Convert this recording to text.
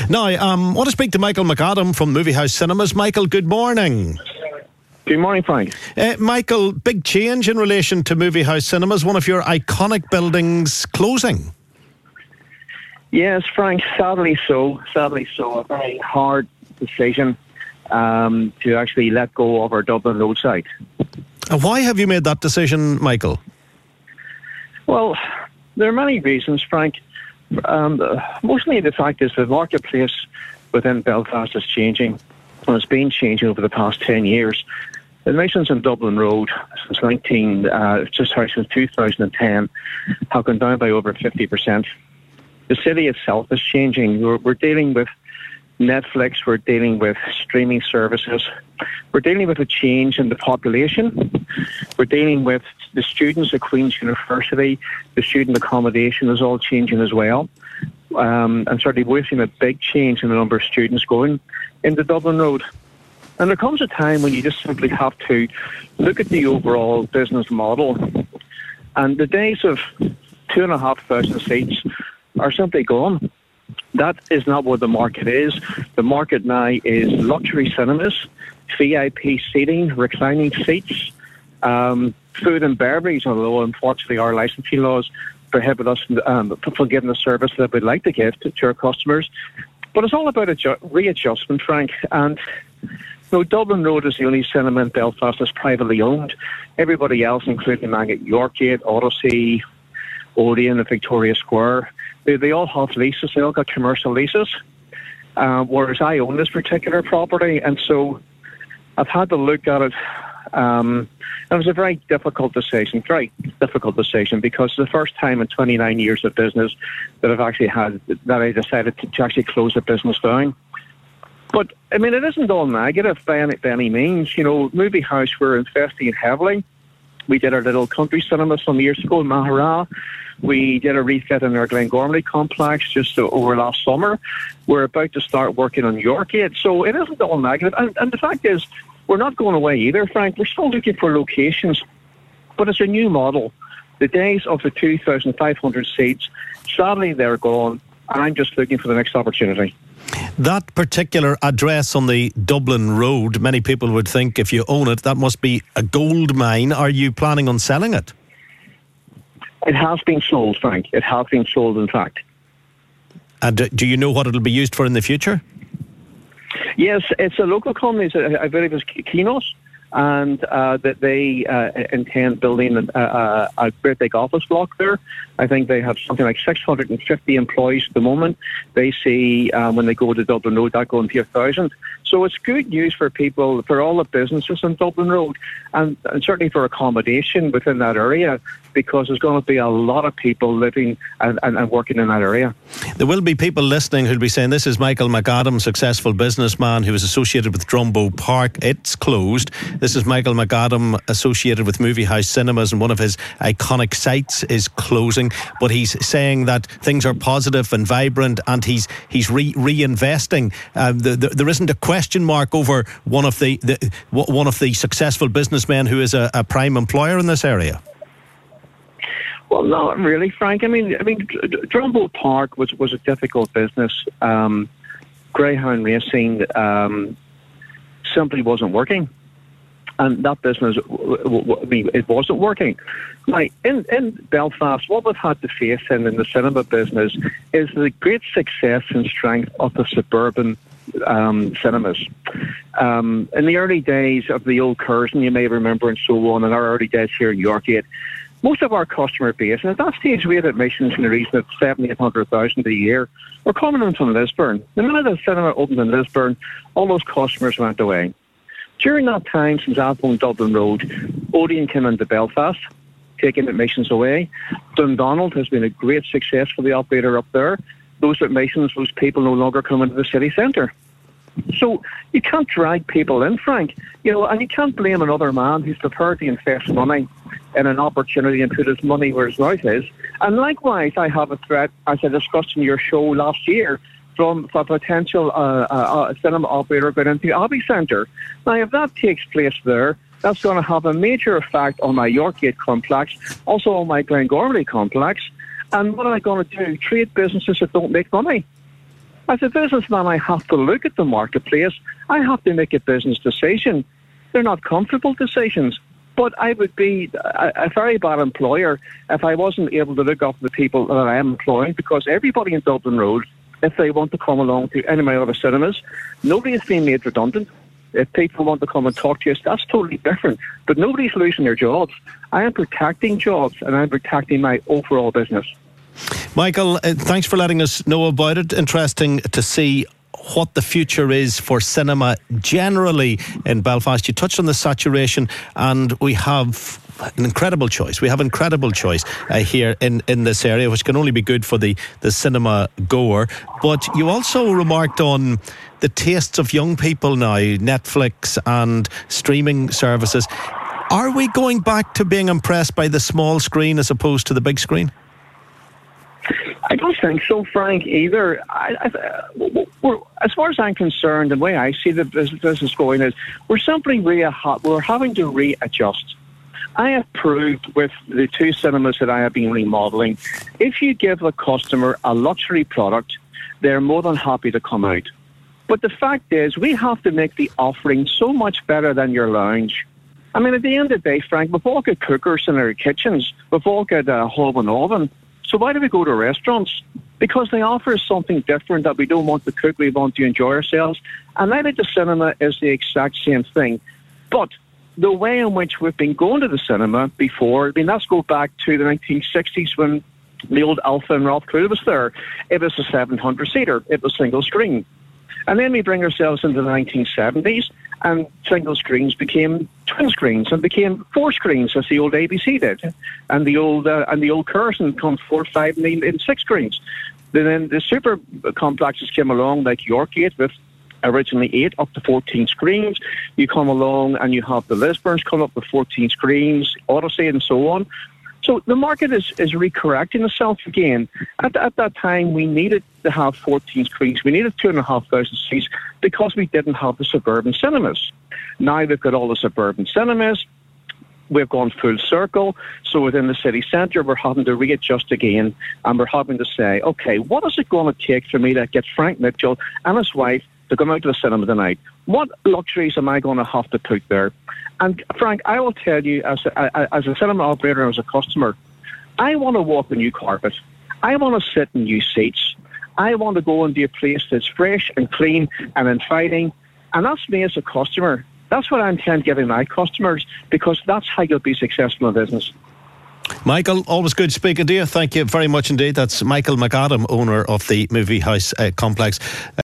Now, I want to speak to Michael McAdam from Movie House Cinemas. Michael, good morning. Good morning, Frank. Michael, big change in relation to Movie House Cinemas, one of your iconic buildings closing. Yes, Frank, sadly so. A very hard decision to actually let go of our Dublin Road site. Why have you made that decision, Michael? Well, there are many reasons, Frank. Mostly the fact is the marketplace within Belfast is changing, and it's been changing over the past 10 years. Admissions on Dublin Road since 2010 have gone down by over 50%. The city itself is changing. We're dealing with Netflix, we're dealing with streaming services, we're dealing with a change in the population, we're dealing with the students at Queen's University, the student accommodation is all changing as well. And certainly we're seeing a big change in the number of students going into Dublin Road. And there comes a time when you just simply have to look at the overall business model. And the days of 2,500 seats are simply gone. That is not what the market is. The market now is luxury cinemas, VIP seating, reclining seats, food and beverage, although unfortunately our licensing laws prohibit us from giving the service that we'd like to give to our customers. But it's all about readjustment, Frank. And Dublin Road is the only cinema in Belfast that's privately owned. Everybody else, including Maggot, Yorkgate, Odyssey, Odeon and Victoria Square, they all have leases. They all got commercial leases, whereas I own this particular property. And so I've had to look at it. And it was a very difficult decision because it's the first time in 29 years of business that I decided to actually close the business down. But, I mean, it isn't all negative by any means. Movie House, we're investing heavily. We did our little country cinema some years ago in Mahara. We did a refit in our Glengormley complex just over last summer. We're about to start working on Yorkgate. So it isn't all negative. And the fact is, we're not going away either, Frank. We're still looking for locations. But it's a new model. The days of the 2,500 seats, sadly, they're gone. And I'm just looking for the next opportunity. That particular address on the Dublin Road, many people would think if you own it, that must be a gold mine. Are you planning on selling it? It has been sold, Frank. It has been sold, in fact. And do you know what it'll be used for in the future? Yes, it's a local company. I believe it's Kinos. And that they intend building a great big office block there. I think they have something like 650 employees at the moment. They see when they go to Dublin Road that going to 1,000. So it's good news for people, for all the businesses on Dublin Road, and certainly for accommodation within that area, because there's going to be a lot of people living and working in that area. There will be people listening who'll be saying, this is Michael McAdam, successful businessman who was associated with Drumbo Park. It's closed. This is Michael McAdam, associated with Movie House Cinemas, and one of his iconic sites is closing. But he's saying that things are positive and vibrant, and he's reinvesting. There isn't a question mark over one of the successful businessmen who is a prime employer in this area. Well, not really, Frank. I mean, Drumbo Park was a difficult business. Greyhound Racing simply wasn't working. And that business, it wasn't working. Now, in Belfast, what we've had to face in the cinema business is the great success and strength of the suburban cinemas. In the early days of the old Curzon, you may remember, and so on, in our early days here in Yorkgate, most of our customer base, and at that stage we had admissions in the region of 700,000-800,000 a year, were coming in from Lisburn. The minute the cinema opened in Lisburn, all those customers went away. During that time, since I've owned Dublin Road, Odeon came into Belfast, taking admissions away. Dundonald has been a great success for the operator up there. Those admissions, those people no longer come into the city centre. So you can't drag people in, Frank. And you can't blame another man who's prepared to invest money in an opportunity and put his money where his mouth is. And likewise, I have a threat, as I discussed in your show last year, from a potential cinema operator going into Abbey Centre. Now, if that takes place there, that's going to have a major effect on my Yorkgate complex, also on my Glengormley complex. And what am I going to do? Treat businesses that don't make money? As a businessman, I have to look at the marketplace. I have to make a business decision. They're not comfortable decisions, but I would be a very bad employer if I wasn't able to look after the people that I am employing, because everybody in Dublin Road, if they want to come along to any of my other cinemas, nobody is being made redundant. If people want to come and talk to us, that's totally different. But nobody's losing their jobs. I am protecting jobs, and I'm protecting my overall business. Michael, thanks for letting us know about it. Interesting to see what the future is for cinema generally in Belfast. You touched on the saturation, and we have an incredible choice. We have incredible choice here in this area, which can only be good for the cinema goer. But you also remarked on the tastes of young people now, Netflix and streaming services. Are we going back to being impressed by the small screen as opposed to the big screen? I don't think so, Frank, either. As far as I'm concerned, the way I see the business going is we're simply we're having to readjust. I have proved with the 2 cinemas that I have been remodeling, if you give a customer a luxury product, they're more than happy to come out. But the fact is, we have to make the offering so much better than your lounge. I mean, at the end of the day, Frank, we've all got cookers in our kitchens. We've all got a hob and oven. So why do we go to restaurants? Because they offer us something different that we don't want to cook, we want to enjoy ourselves. And I think the cinema is the exact same thing. But the way in which we've been going to the cinema before, I mean, let's go back to the 1960s when the old Alpha and Ralph Crew was there. It was a 700-seater. It was single screen. And then we bring ourselves into the 1970s, and single screens became twin screens and became 4 screens, as the old ABC did, and the old Curzon come 4, 5, and 6 screens. Then the super complexes came along, like Yorkgate, with originally 8 up to 14 screens. You come along and you have the Lisburns come up with 14 screens, Odyssey, and so on. So the market is recorrecting itself again. At that time, we needed to have 14 screens. We needed 2,500 seats because we didn't have the suburban cinemas. Now we've got all the suburban cinemas. We've gone full circle. So within the city centre, we're having to readjust again, and we're having to say, okay, what is it going to take for me to get Frank Mitchell and his wife to come out to the cinema tonight? What luxuries am I going to have to put there? And Frank, I will tell you, as a cinema operator and as a customer, I want to walk a new carpet. I want to sit in new seats. I want to go into a place that's fresh and clean and inviting. And that's me as a customer. That's what I'm trying to give my customers, because that's how you'll be successful in business. Michael, always good speaking to you. Thank you very much indeed. That's Michael McAdam, owner of the Movie House Complex.